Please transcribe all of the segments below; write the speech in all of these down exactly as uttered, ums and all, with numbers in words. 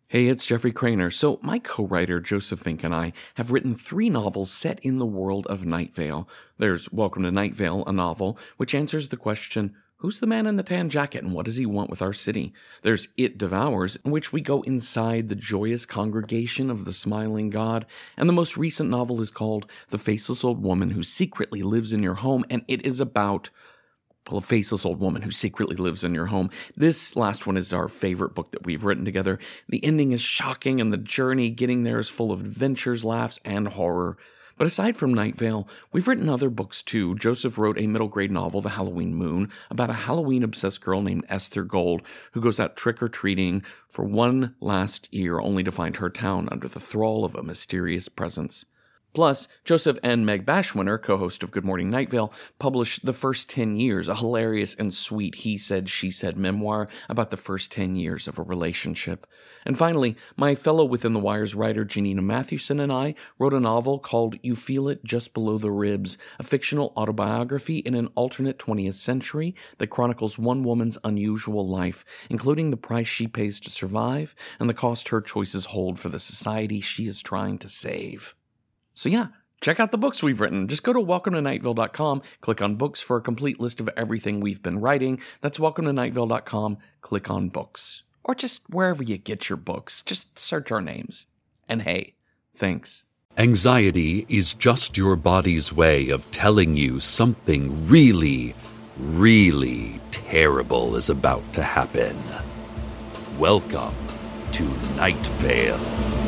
Hey, it's Jeffrey Craner. So, my co-writer Joseph Fink and I have written three novels set in the world of Night Vale. There's Welcome to Night Vale, a novel which answers the question, who's the man in the tan jacket and what does he want with our city? There's It Devours, in which we go inside the joyous congregation of the smiling god. And the most recent novel is called The Faceless Old Woman Who Secretly Lives in Your Home, and it is about Well, a faceless old woman who secretly lives in your home. This last one is our favorite book that we've written together. The ending is shocking, and the journey getting there is full of adventures, laughs, and horror. But aside from Night Vale, we've written other books too. Joseph wrote a middle-grade novel, The Halloween Moon, about a Halloween-obsessed girl named Esther Gold who goes out trick-or-treating for one last year only to find her town under the thrall of a mysterious presence. Plus, Joseph and Meg Bashwinner, co-host of Good Morning Night Vale, published The First Ten Years, a hilarious and sweet he-said, she-said memoir about the first ten years of a relationship. And finally, my fellow Within the Wires writer Janina Mathewson and I wrote a novel called You Feel It Just Below the Ribs, a fictional autobiography in an alternate twentieth century that chronicles one woman's unusual life, including the price she pays to survive and the cost her choices hold for the society she is trying to save. So yeah, check out the books we've written. Just go to welcome to night vale dot com, click on books for a complete list of everything we've been writing. That's welcome to night vale dot com, click on books. Or just wherever you get your books, just search our names. And hey, thanks. Anxiety is just your body's way of telling you something really, really terrible is about to happen. Welcome to Night Vale.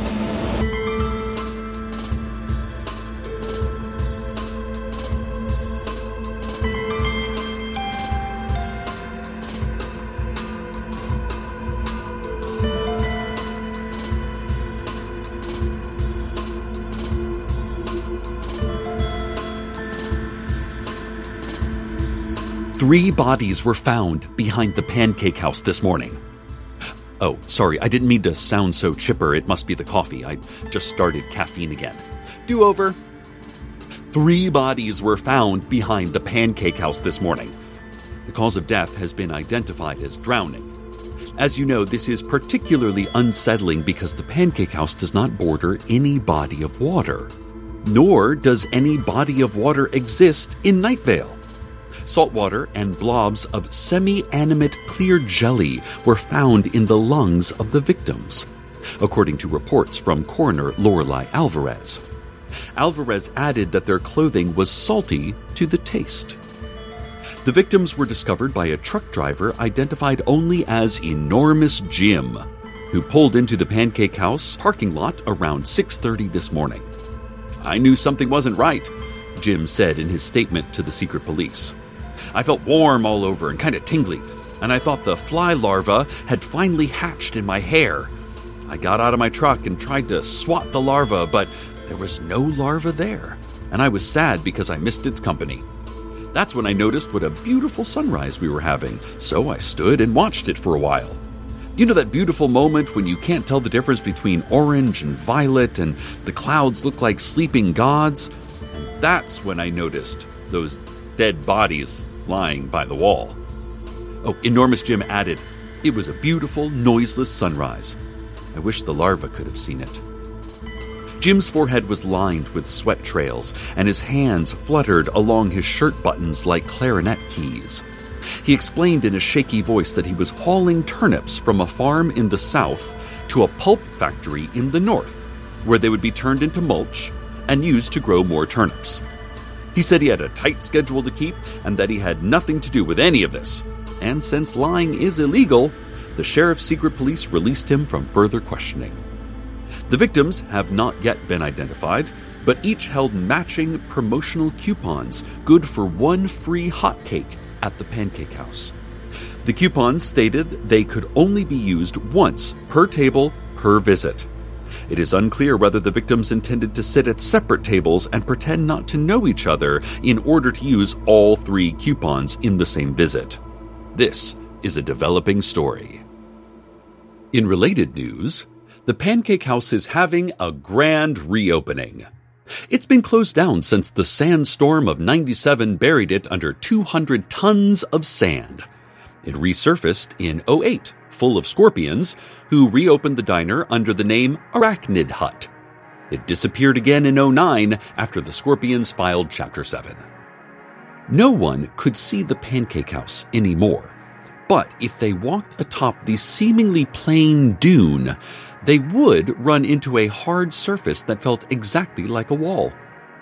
Three bodies were found behind the Pancake House this morning. Oh, sorry, I didn't mean to sound so chipper. It must be the coffee. I just started caffeine again. Do over. Three bodies were found behind the Pancake House this morning. The cause of death has been identified as drowning. As you know, this is particularly unsettling because the Pancake House does not border any body of water. Nor does any body of water exist in Night Vale. Saltwater and blobs of semi-animate clear jelly were found in the lungs of the victims, according to reports from coroner Lorelei Alvarez. Alvarez added that their clothing was salty to the taste. The victims were discovered by a truck driver identified only as Enormous Jim, who pulled into the Pancake House parking lot around six thirty this morning. "I knew something wasn't right," Jim said in his statement to the secret police. "I felt warm all over and kind of tingly, and I thought the fly larva had finally hatched in my hair. I got out of my truck and tried to swat the larva, but there was no larva there, and I was sad because I missed its company. That's when I noticed what a beautiful sunrise we were having, so I stood and watched it for a while. You know that beautiful moment when you can't tell the difference between orange and violet, and the clouds look like sleeping gods? And that's when I noticed those dead bodies lying by the wall." Oh, Enormous Jim added, "It was a beautiful, noiseless sunrise. I wish the larva could have seen it." Jim's forehead was lined with sweat trails, and his hands fluttered along his shirt buttons like clarinet keys. He explained in a shaky voice that he was hauling turnips from a farm in the south to a pulp factory in the north, where they would be turned into mulch and used to grow more turnips. He said he had a tight schedule to keep and that he had nothing to do with any of this. And since lying is illegal, the sheriff's secret police released him from further questioning. The victims have not yet been identified, but each held matching promotional coupons good for one free hot cake at the Pancake House. The coupons stated they could only be used once per table per visit. It is unclear whether the victims intended to sit at separate tables and pretend not to know each other in order to use all three coupons in the same visit. This is a developing story. In related news, the Pancake House is having a grand reopening. It's been closed down since the sandstorm of ninety-seven buried it under two hundred tons of sand. It resurfaced in oh eight, full of scorpions, who reopened the diner under the name Arachnid Hut. It disappeared again in oh nine after the Scorpions filed Chapter seven. No one could see the Pancake House anymore, but if they walked atop the seemingly plain dune, they would run into a hard surface that felt exactly like a wall.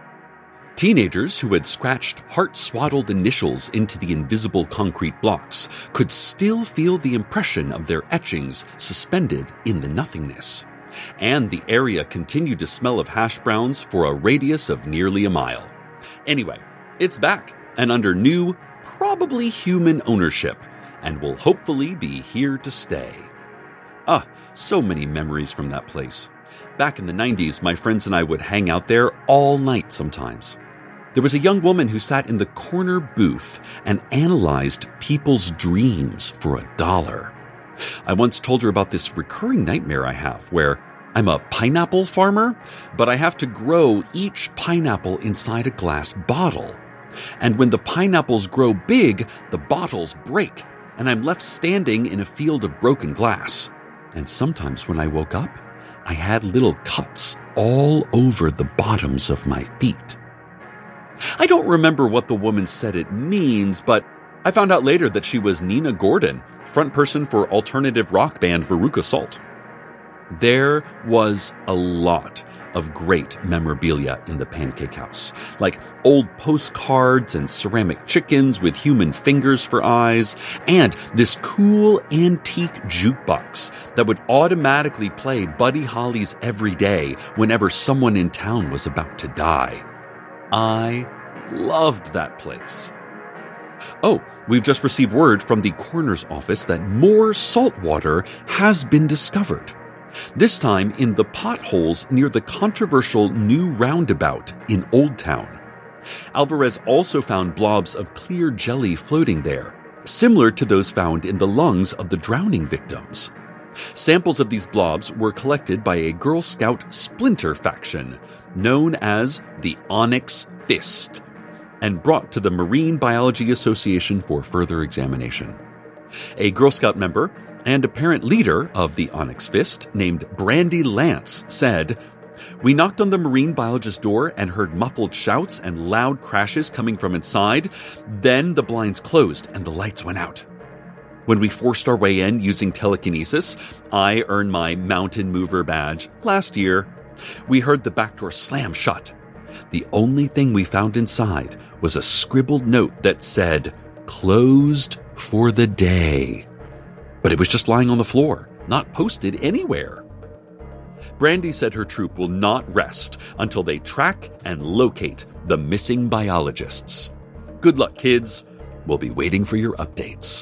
Teenagers who had scratched heart-swaddled initials into the invisible concrete blocks could still feel the impression of their etchings suspended in the nothingness. And the area continued to smell of hash browns for a radius of nearly a mile. Anyway, it's back, and under new, probably human ownership, and will hopefully be here to stay. Ah, so many memories from that place. Back in the nineties, my friends and I would hang out there all night sometimes. There was a young woman who sat in the corner booth and analyzed people's dreams for a dollar. I once told her about this recurring nightmare I have where I'm a pineapple farmer, but I have to grow each pineapple inside a glass bottle. And when the pineapples grow big, the bottles break, and I'm left standing in a field of broken glass. And sometimes when I woke up, I had little cuts all over the bottoms of my feet. I don't remember what the woman said it means, but I found out later that she was Nina Gordon, front person for alternative rock band Veruca Salt. There was a lot of great memorabilia in the Pancake House, like old postcards and ceramic chickens with human fingers for eyes, and this cool antique jukebox that would automatically play Buddy Holly's Every Day whenever someone in town was about to die. I loved that place. Oh, we've just received word from the coroner's office that more salt water has been discovered. This time in the potholes near the controversial new roundabout in Old Town. Alvarez also found blobs of clear jelly floating there, similar to those found in the lungs of the drowning victims. Samples of these blobs were collected by a Girl Scout splinter faction known as the Onyx Fist and brought to the Marine Biology Association for further examination. A Girl Scout member and apparent leader of the Onyx Fist, named Brandy Lance, said, "We knocked on the marine biologist's door and heard muffled shouts and loud crashes coming from inside. Then the blinds closed and the lights went out. When we forced our way in using telekinesis, I earned my Mountain Mover badge last year. We heard the back door slam shut. The only thing we found inside was a scribbled note that said, 'Closed for the day.' But it was just lying on the floor, not posted anywhere." Brandy said her troop will not rest until they track and locate the missing biologists. Good luck, kids. We'll be waiting for your updates.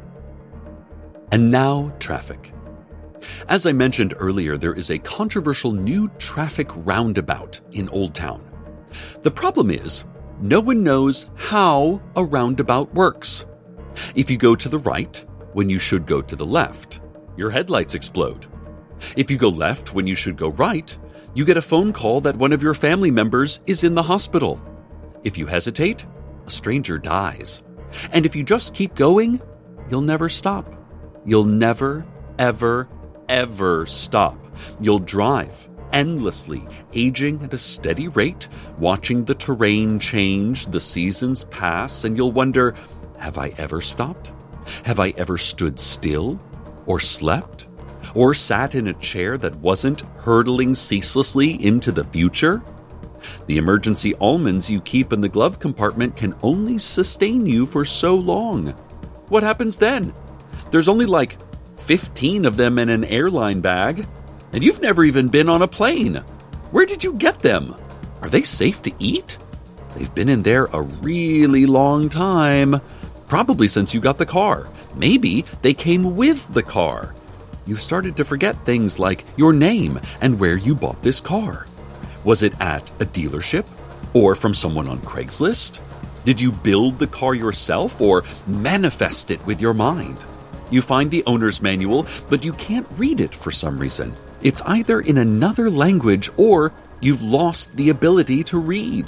And now, traffic. As I mentioned earlier, there is a controversial new traffic roundabout in Old Town. The problem is, no one knows how a roundabout works. If you go to the right, when you should go to the left, your headlights explode. If you go left when you should go right, you get a phone call that one of your family members is in the hospital. If you hesitate, a stranger dies. And if you just keep going, you'll never stop. You'll never, ever, ever stop. You'll drive endlessly, aging at a steady rate, watching the terrain change, the seasons pass, and you'll wonder, have I ever stopped? Have I ever stood still, or slept, or sat in a chair that wasn't hurtling ceaselessly into the future? The emergency almonds you keep in the glove compartment can only sustain you for so long. What happens then? There's only like fifteen of them in an airline bag, and you've never even been on a plane. Where did you get them? Are they safe to eat? They've been in there a really long time. Probably since you got the car. Maybe they came with the car. You've started to forget things like your name and where you bought this car. Was it at a dealership or from someone on Craigslist? Did you build the car yourself or manifest it with your mind? You find the owner's manual, but you can't read it for some reason. It's either in another language or you've lost the ability to read.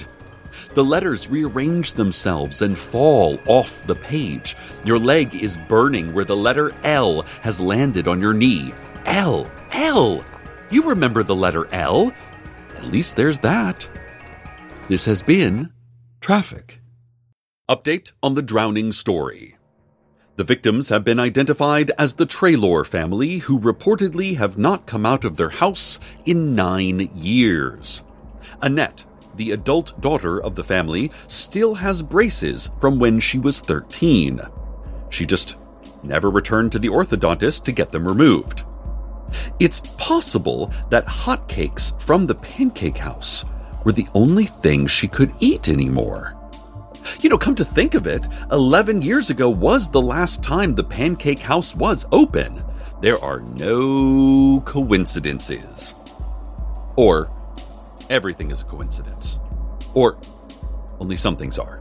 The letters rearrange themselves and fall off the page. Your leg is burning where the letter L has landed on your knee. L! L! You remember the letter L? At least there's that. This has been Traffic. Update on the drowning story. The victims have been identified as the Traylor family, who reportedly have not come out of their house in nine years. Annette, the adult daughter of the family, still has braces from when she was thirteen. She just never returned to the orthodontist to get them removed. It's possible that hotcakes from the Pancake House were the only thing she could eat anymore. You know, come to think of it, eleven years ago was the last time the Pancake House was open. There are no coincidences. Or everything is a coincidence. Or only some things are.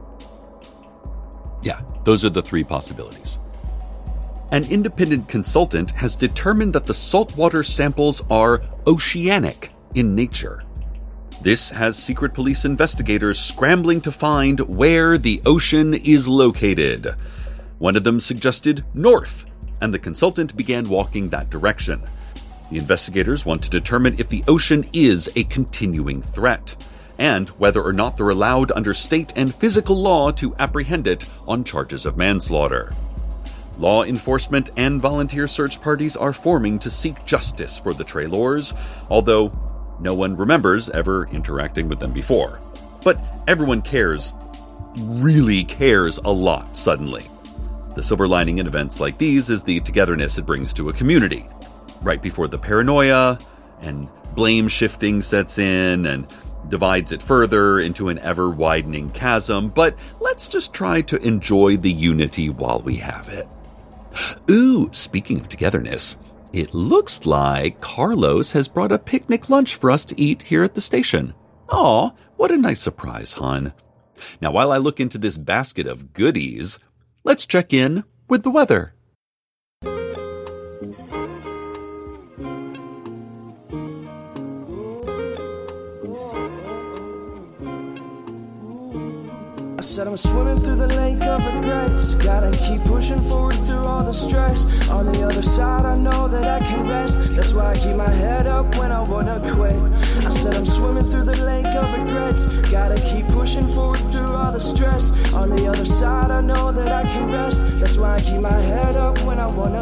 Yeah, those are the three possibilities. An independent consultant has determined that the saltwater samples are oceanic in nature. This has secret police investigators scrambling to find where the ocean is located. One of them suggested north, and the consultant began walking that direction. The investigators want to determine if the ocean is a continuing threat, and whether or not they're allowed under state and physical law to apprehend it on charges of manslaughter. Law enforcement and volunteer search parties are forming to seek justice for the Traylors, although no one remembers ever interacting with them before. But everyone cares, really cares a lot suddenly. The silver lining in events like these is the togetherness it brings to a community. Right before the paranoia and blame shifting sets in and divides it further into an ever-widening chasm, but let's just try to enjoy the unity while we have it. Ooh, speaking of togetherness, it looks like Carlos has brought a picnic lunch for us to eat here at the station. Aw, what a nice surprise, hon. Now, while I look into this basket of goodies, let's check in with the weather. I said I'm swimming through the lake of regrets. Gotta keep pushing forward through all the stress. On the other side I know that I can rest. That's why I keep my head up when I wanna quit. I said I'm swimming through the lake of regrets. Gotta keep pushing forward through all the stress. On the other side I know that I can rest. That's why I keep my head up when I wanna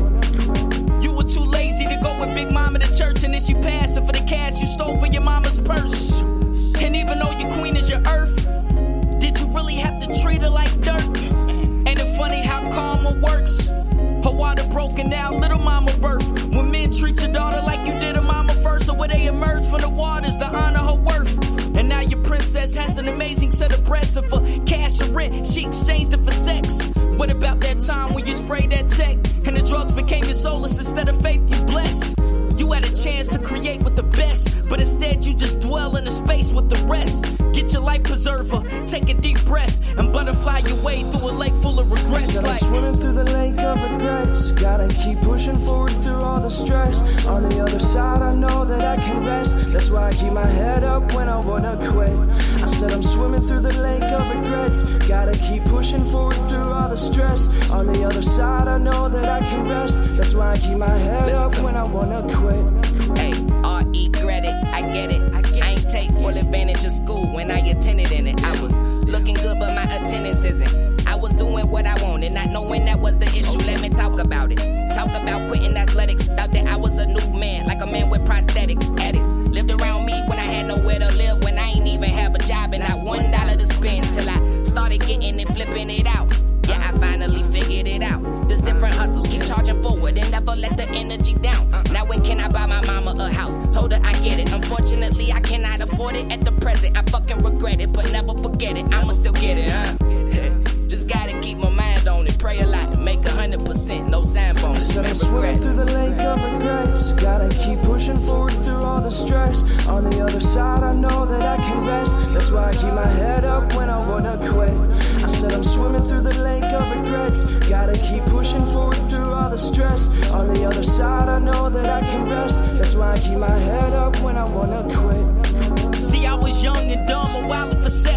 quit. You were too lazy to go with Big Mama to church, and then she passed it for the cash you stole from your mama's purse. And even though your queen is your earth, did you really have to treat her like dirt? Ain't it funny how karma works? Her water broken now, little mama birth. When men treat your daughter like you did her mama first, or where they emerge from the waters to honor her worth. And now your princess has an amazing set of breasts, and for cash or rent, she exchanged it for sex. What about that time when you sprayed that tech, and the drugs became your solace instead of faith you bless? You had a chance to create with the best, but instead you just dwell in a space with the rest. Get your life preserver, take a deep breath, and butterfly your way through a lake full of regrets. Said I'm like swimming through the lake of regrets. Gotta keep pushing forward through all the stress. On the other side I know that I can rest. That's why I keep my head up when I wanna quit. I said I'm swimming through the lake of regrets. Gotta keep pushing forward through all the stress. On the other side I know that I can rest. That's why I keep my head Listen up to when I wanna quit. Hey, R E credit, I get it. I, get I ain't take full advantage of school when I attended in it. I was looking good, but my attendance isn't. I was doing what I wanted, not knowing that was the issue. Let me talk about it. Talk about quitting athletics. Thought that I was a new man, like a man with prosthetics. Addicts lived around me when I had nowhere to live, when I ain't even have a job and not one dollar to spend. Till I started getting it, flipping it out. Yeah, I finally figured it out. There's different hustles, keep charging forward and never let the energy down. Now when can I buy my mama a house? Told her I get it. Unfortunately, I cannot afford it at the present. I fucking regret it, but never forget it. I'ma still get it, huh? Just gotta keep my mind on it. Pray a lot, make a hundred percent. No sign bonus. Said I'm swimming through the lake of regrets. Gotta keep pushing forward through all the stress. On the other side I know that I can rest. That's why I keep my head up when I wanna quit. I said I'm swimming through the lake of regrets. Gotta keep pushing forward through all the stress. On the other side I know that I can rest. That's why I keep my head up when I wanna quit. See, I was young and dumb and wildin' for sex.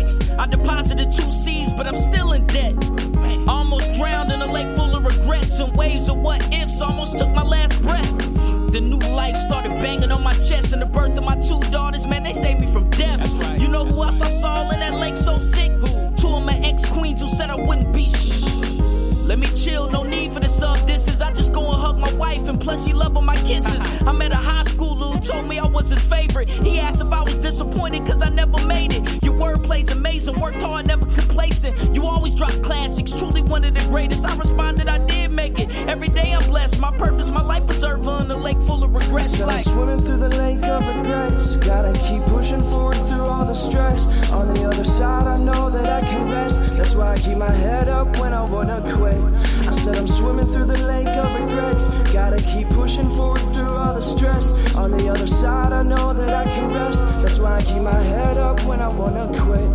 I deposited two C's, but I'm still in debt. Man. Almost drowned in a lake full of regrets and waves of what ifs. Almost took my last breath. The new life started banging on my chest, and the birth of my two daughters, man, they saved me from death. That's right. You know who else I saw in that lake so sick? Who? Two of my ex-queens who said I wouldn't be shh. Let me chill, no need for the sub-disses. I just go and hug my wife, and plus she loving my kisses. I met a high schooler who told me I was his favorite. He asked if I was disappointed cause I never made it. Your wordplay's amazing, worked hard, never complacent. You always drop classics, truly one of the greatest. I responded, I did make it. Every day I'm blessed, my purpose, my life preserver in a lake full of regrets. So like I'm swimming through the lake of regrets. Gotta keep pushing forward through all the stress. On the other side I know that I can rest. That's why I keep my head up when I wanna quit. I said I'm swimming through the lake of regrets. Gotta keep pushing forward through all the stress. On the other side I know that I can rest. That's why I keep my head up when I wanna quit.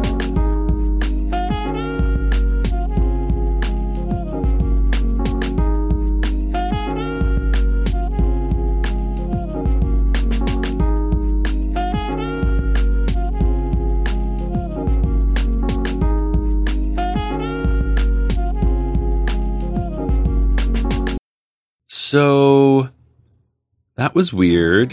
So, that was weird.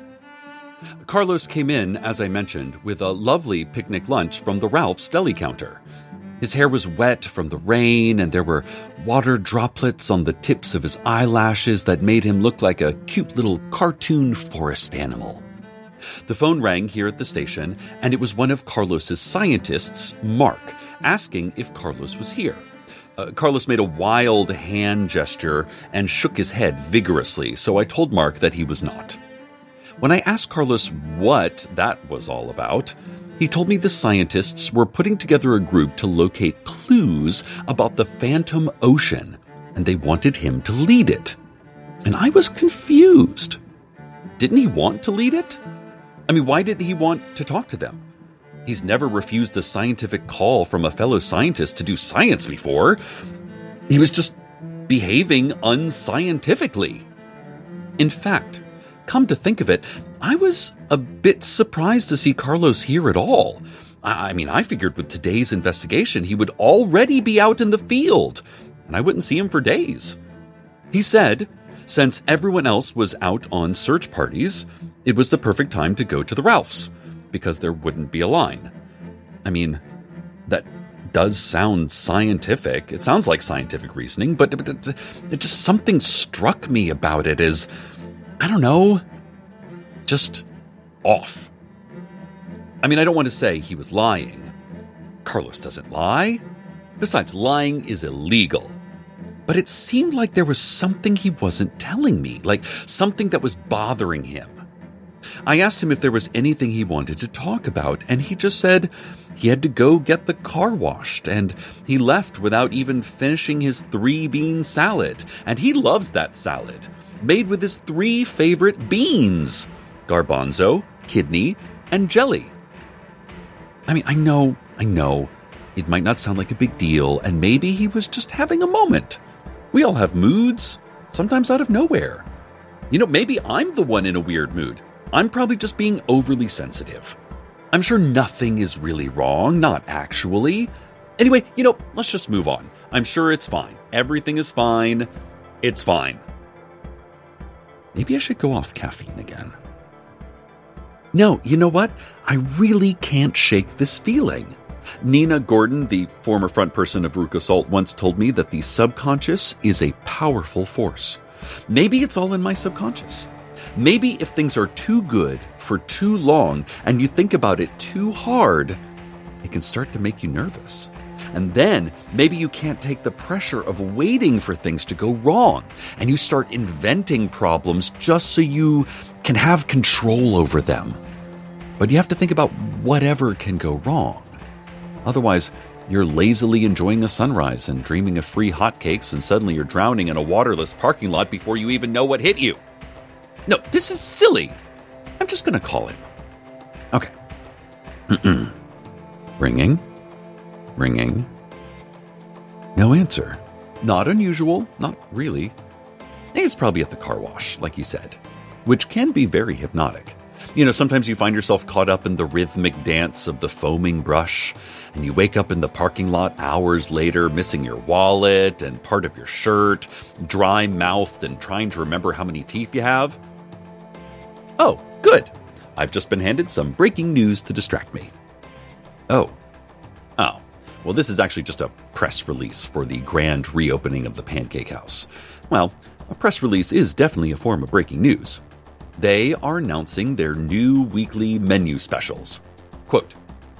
Carlos came in, as I mentioned, with a lovely picnic lunch from the Ralph's deli counter. His hair was wet from the rain, and there were water droplets on the tips of his eyelashes that made him look like a cute little cartoon forest animal. The phone rang here at the station, and it was one of Carlos's scientists, Mark, asking if Carlos was here. Uh, Carlos made a wild hand gesture and shook his head vigorously, so I told Mark that he was not. When I asked Carlos what that was all about, he told me the scientists were putting together a group to locate clues about the Phantom Ocean, and they wanted him to lead it. And I was confused. Didn't he want to lead it? I mean, why didn't he want to talk to them? He's never refused a scientific call from a fellow scientist to do science before. He was just behaving unscientifically. In fact, come to think of it, I was a bit surprised to see Carlos here at all. I mean, I figured with today's investigation, he would already be out in the field, and I wouldn't see him for days. He said, since everyone else was out on search parties, it was the perfect time to go to the Ralph's, because there wouldn't be a line. I mean, that does sound scientific. It sounds like scientific reasoning, but it, it, it just something struck me about it as, I don't know, just off. I mean, I don't want to say he was lying. Carlos doesn't lie. Besides, lying is illegal. But it seemed like there was something he wasn't telling me, like something that was bothering him. I asked him if there was anything he wanted to talk about, and he just said he had to go get the car washed, and he left without even finishing his three-bean salad. And he loves that salad, made with his three favorite beans: garbanzo, kidney, and jelly. I mean, I know, I know, it might not sound like a big deal, and maybe he was just having a moment. We all have moods, sometimes out of nowhere. You know, maybe I'm the one in a weird mood. I'm probably just being overly sensitive. I'm sure nothing is really wrong, not actually. Anyway, you know, let's just move on. I'm sure it's fine. Everything is fine. It's fine. Maybe I should go off caffeine again. No, you know what? I really can't shake this feeling. Nina Gordon, the former front person of Ruka Salt, once told me that the subconscious is a powerful force. Maybe it's all in my subconscious. Maybe if things are too good for too long and you think about it too hard, it can start to make you nervous. And then maybe you can't take the pressure of waiting for things to go wrong, and you start inventing problems just so you can have control over them. But you have to think about whatever can go wrong. Otherwise, you're lazily enjoying a sunrise and dreaming of free hotcakes, and suddenly you're drowning in a waterless parking lot before you even know what hit you. No, this is silly. I'm just going to call him. Okay. Mm-mm. Ringing. Ringing. No answer. Not unusual. Not really. He's probably at the car wash, like he said, which can be very hypnotic. You know, sometimes you find yourself caught up in the rhythmic dance of the foaming brush, and you wake up in the parking lot hours later, missing your wallet and part of your shirt, dry-mouthed and trying to remember how many teeth you have. Oh, good. I've just been handed some breaking news to distract me. Oh. Oh. Well, this is actually just a press release for the grand reopening of the Pancake House. Well, a press release is definitely a form of breaking news. They are announcing their new weekly menu specials. Quote,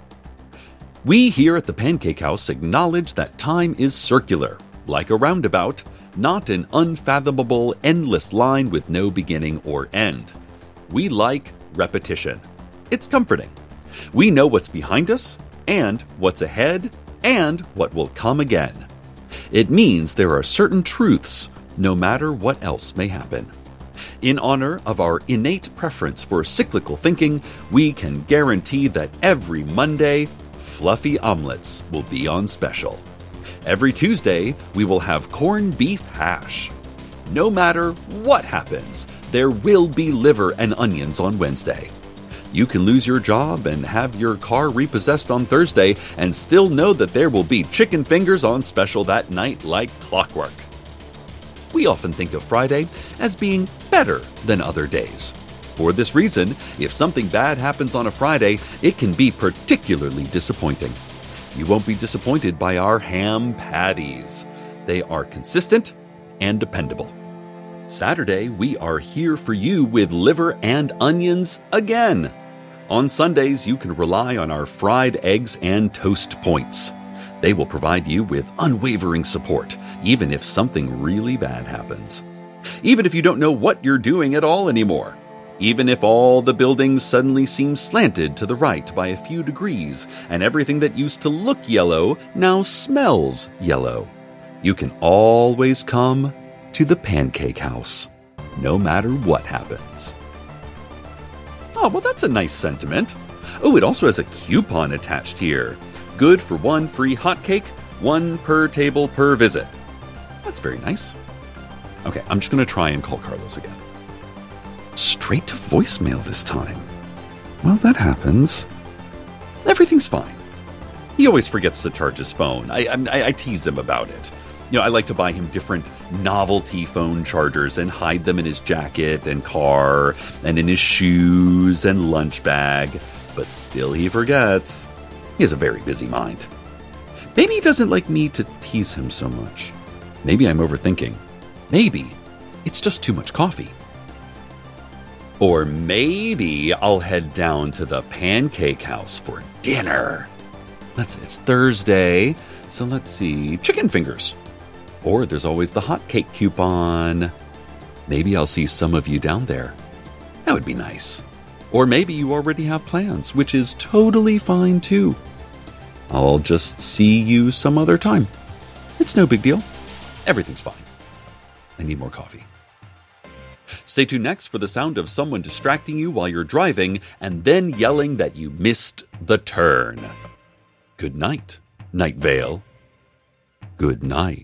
"We here at the Pancake House acknowledge that time is circular, like a roundabout, not an unfathomable, endless line with no beginning or end. We like repetition. It's comforting. We know what's behind us, and what's ahead, and what will come again. It means there are certain truths, no matter what else may happen. In honor of our innate preference for cyclical thinking, we can guarantee that every Monday, fluffy omelets will be on special. Every Tuesday, we will have corned beef hash. No matter what happens, there will be liver and onions on Wednesday. You can lose your job and have your car repossessed on Thursday and still know that there will be chicken fingers on special that night like clockwork. We often think of Friday as being better than other days. For this reason, if something bad happens on a Friday, it can be particularly disappointing. You won't be disappointed by our ham patties. They are consistent and dependable. Saturday, we are here for you with liver and onions again. On Sundays, you can rely on our fried eggs and toast points. They will provide you with unwavering support, even if something really bad happens. Even if you don't know what you're doing at all anymore. Even if all the buildings suddenly seem slanted to the right by a few degrees, and everything that used to look yellow now smells yellow. You can always come to the Pancake House, no matter what happens. Oh, well, that's a nice sentiment. Oh, it also has a coupon attached here. Good for one free hot cake, one per table per visit. That's very nice. Okay, I'm just going to try and call Carlos again. Straight to voicemail this time. Well, that happens. Everything's fine. He always forgets to charge his phone. I, I, I tease him about it. You know, I like to buy him different novelty phone chargers and hide them in his jacket and car and in his shoes and lunch bag. But still he forgets. He has a very busy mind. Maybe he doesn't like me to tease him so much. Maybe I'm overthinking. Maybe it's just too much coffee. Or maybe I'll head down to the Pancake House for dinner. Let's, it's Thursday, so let's see, chicken fingers. Or there's always the hot cake coupon. Maybe I'll see some of you down there. That would be nice. Or maybe you already have plans, which is totally fine too. I'll just see you some other time. It's no big deal. Everything's fine. I need more coffee. Stay tuned next for the sound of someone distracting you while you're driving and then yelling that you missed the turn. Good night, Night Vale. Good night.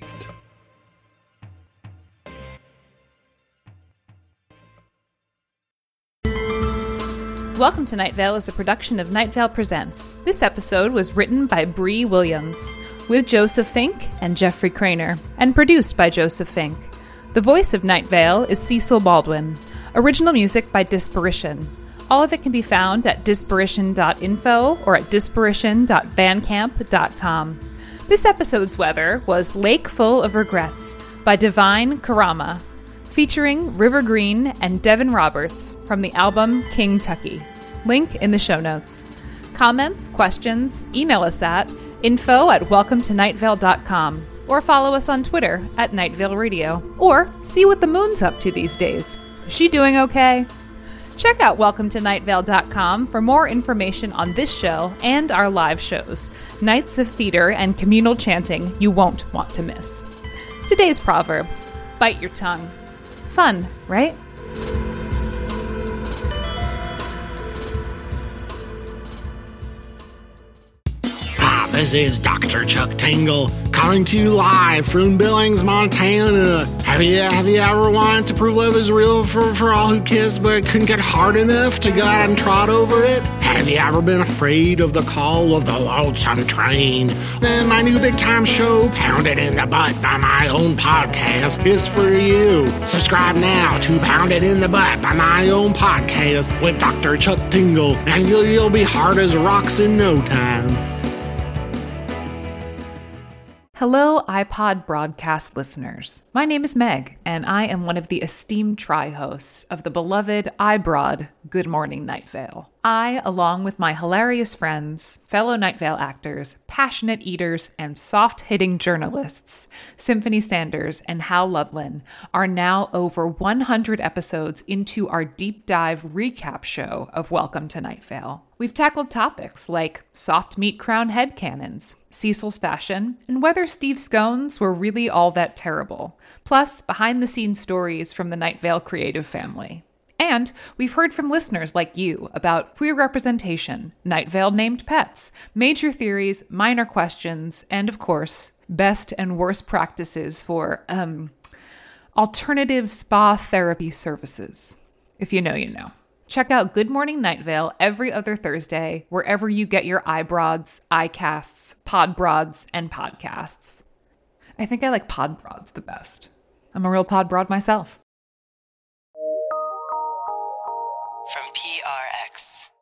Welcome to Night Vale is a production of Night Vale Presents. This episode was written by Bree Williams, with Joseph Fink and Jeffrey Craner, and produced by Joseph Fink. The voice of Night Vale is Cecil Baldwin. Original music by Disparition. All of it can be found at disparition dot info or at disparition dot bandcamp dot com. This episode's weather was Lake Full of Regrets by Divine Karama, featuring River Green and Devin Roberts from the album King Tucky. Link in the show notes. Comments, questions, email us at info at welcome to night vale dot com or follow us on Twitter at Night Vale Radio, or see what the moon's up to these days. Is she doing okay? Check out welcome to night vale dot com for more information on this show and our live shows, nights of theater and communal chanting you won't want to miss. Today's proverb, bite your tongue. Fun, right? Ah, this is Doctor Chuck Tangle coming to you live from Billings, Montana. Have you have you ever wanted to prove love is real for, for all who kiss but couldn't get hard enough to go out and trot over it? Have you ever been afraid of the call of the lonesome train? Then my new big-time show, Pounded in the Butt by My Own Podcast, is for you. Subscribe now to Pounded in the Butt by My Own Podcast with Doctor Chuck Tingle, and you'll, you'll be hard as rocks in no time. Hello, iPod broadcast listeners. My name is Meg, and I am one of the esteemed tri-hosts of the beloved iBroad Good Morning Night Vale. I, along with my hilarious friends, fellow Night Vale actors, passionate eaters, and soft-hitting journalists, Symphony Sanders and Hal Lublin, are now over one hundred episodes into our deep dive recap show of Welcome to Night Vale. We've tackled topics like soft meat crown headcanons, Cecil's fashion, and whether Steve scones were really all that terrible, plus behind-the-scenes stories from the Night Vale creative family. And we've heard from listeners like you about queer representation, Night Vale named pets, major theories, minor questions, and of course, best and worst practices for, um, alternative spa therapy services. If you know, you know. Check out Good Morning Night Vale every other Thursday, wherever you get your iBroads, iCasts, Podbroads, and podcasts. I think I like Podbroads the best. I'm a real Podbroad myself. From P R X.